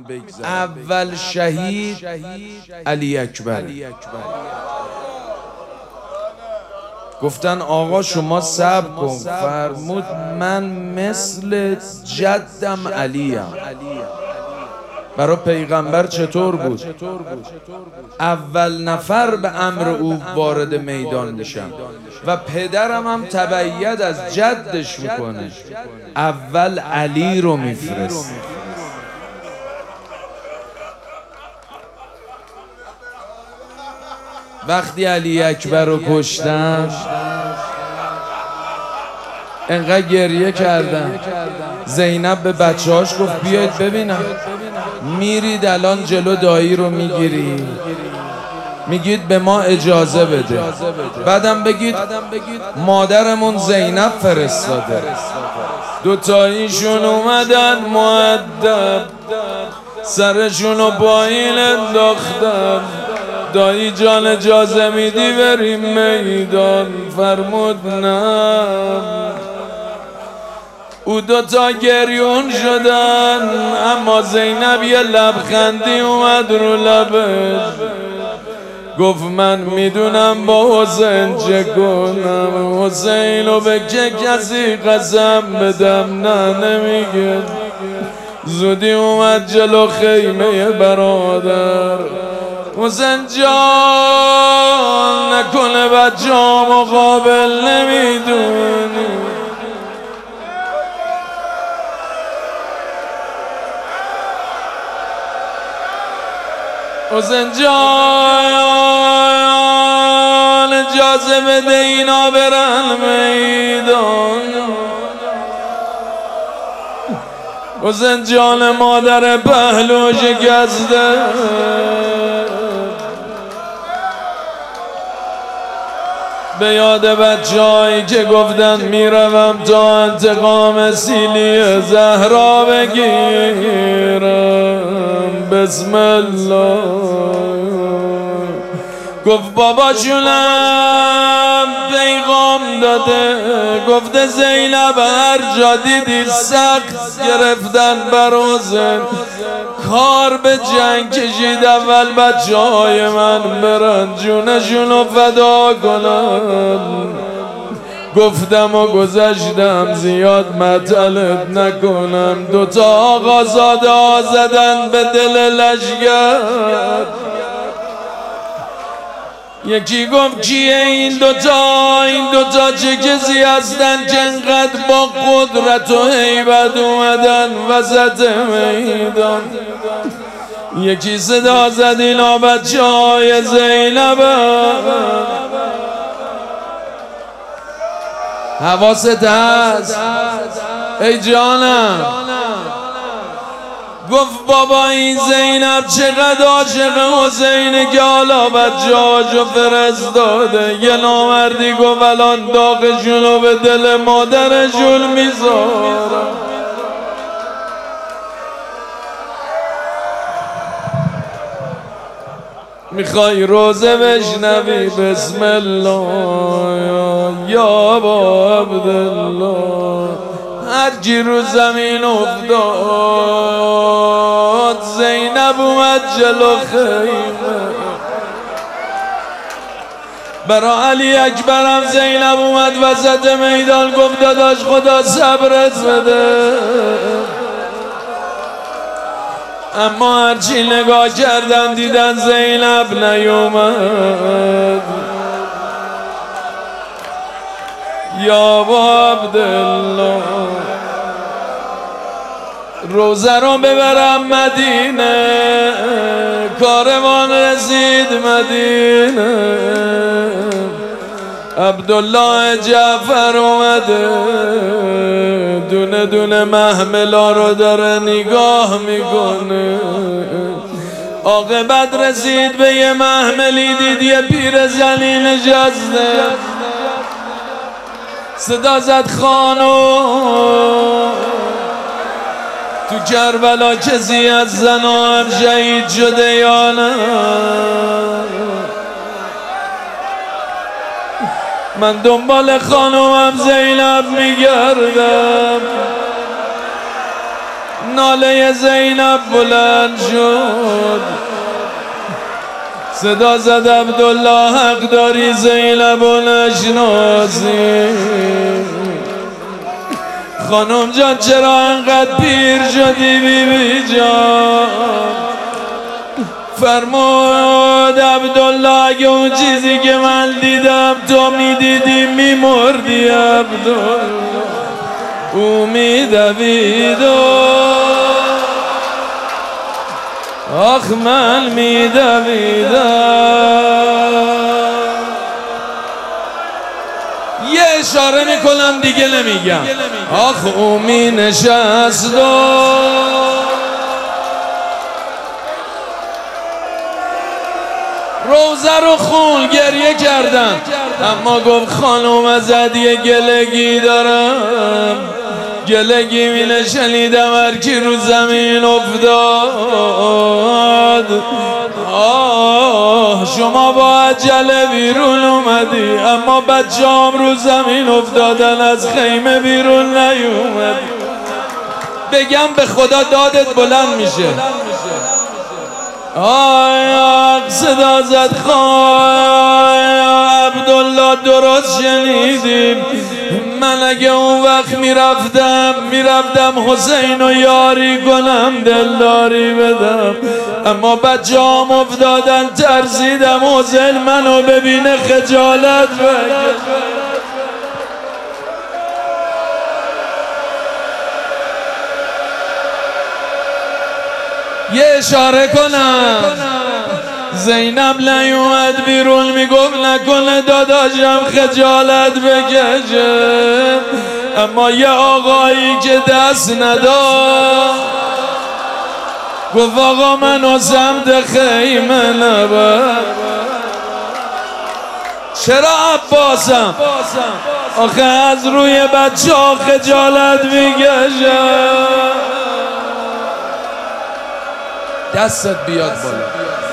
اول شهید علی اکبر. گفتن آقا شما صبر کن. فرمود من مثل جدم علیم. برای پیغمبر چطور بود؟ اول نفر به امر او وارد میدان میشم و پدرم هم تبعیت از جدش میکنه. اول علی رو میفرست. وقتی علی اکبر رو کشتن انقدر گریه کردن. زینب به بچه‌هاش گفت بیاید ببینم. میرید الان جلو دایی رو میگیری، میگید به ما اجازه بده، بعدم بگید مادرمون زینب فرستاده. دوتاییشون اومدن مؤدب، سرشونو پایین انداختن. دایی جان اجازه میدی بریم میدان؟ فرمود نه. او دوتا گریون شدن، اما زینب یه لبخندی اومد رو لبش. گفت من میدونم با حسین چه کنم. حسینو به که کسی قسم بدم؟ نه نمیگه. زودی اومد جلو خیمه برادر. حسین جان نکنه بچه‌ها مقابل نمیدونی. حسین جان اجازه بده اینا برن میدان. حسین جان مادر پهلو شکسته. به یاد بچه‌هایی که گفتن میروم تا انتقام سیلی زهرا بگیرم. بسم الله. گفت باباشونم پیغام داده، گفته زینب هر جا دیدی سخت گرفتن بر حسین، کار به جنگ کشید. اول بچه‌های من برن جونشونو فدا کنن. گفتم و گذشتم زیاد مطلب نکنم. دوتا آقازاده ها زدن به دل لشگر. یکی گفت کیه این دوتا؟ این دوتا چه کسی هستن که انقدر با قدرت و هیبت اومدن وسط میدان؟ یکی صدا زد اینا بچه های زینب. حواست هست ای جانم؟ گفت بابا این زینب چقدر عاشق حسینه که حالا بچه‌هاشو فرستاده. یه نامردی گفت الان داغشونو به دل مادرشون میذارم. میخوای روزه بشنوی؟ بسم الله یا با عبدالله. هر کی رو زمین افتاد زینب اومد جلو خیمه. برا علی اکبرم زینب اومد وسط میدان. گفت داداش خدا صبرت بده. اما هرچی نگاه کردن دیدن زینب نیومد. یا با عبدالله روزه رو ببرم مدینه. کاروان رسید مدینه. عبدالله جعفر اومده دونه دونه محملا رو داره نگاه میکنه. عاقبت رسید به یه محملی، دید یه پیرزنی نشسته. صدا زد خانم تو کربلا کسی از زنا هم شهید شده یا نه؟ من دنبال خانومم زینب میگردم. ناله زینب بلند شد، صدا زد عبدالله حق داری زینب و نشناسی. خانم جان چرا انقدر پیر شدی بی بی جان؟ فرمود عبدالله اگه اون چیزی که من دیدم تو میدیدی میمردی عبدالله. او میدوید آخ من میدویدم. یه اشاره میکنم دیگه نمیگم. آخ او می نشست روزه رو خون گریه کردن، اما گفت خانوم از هدیه گلگی دارم. گلگی مینه شنیدم هر کی رو زمین افتاد. آه شما با عجله بیرون اومدی، اما بچه‌ام رو زمین افتادن از خیمه بیرون نیومدی. بگم به خدا دادت بلند میشه. آه صدا زد عبدالله درست شنیدیم. من اگه اون وقت میرفتم حسین و یاری کنم دلداری بدم، اما بچه‌ام افتادن ترسیدم حسین منو ببینه خجالت بکشه. یه اشاره کنم، زینب نیومد بیرون میگفت نکنه داداشم خجالت بکشه، اما یه آقایی که دست نداد گفت آقا منو سمت خیمه نبر. چرا عباسم؟ آخه از روی بچه ها خجالت میکشه. دستت بیاد بالا.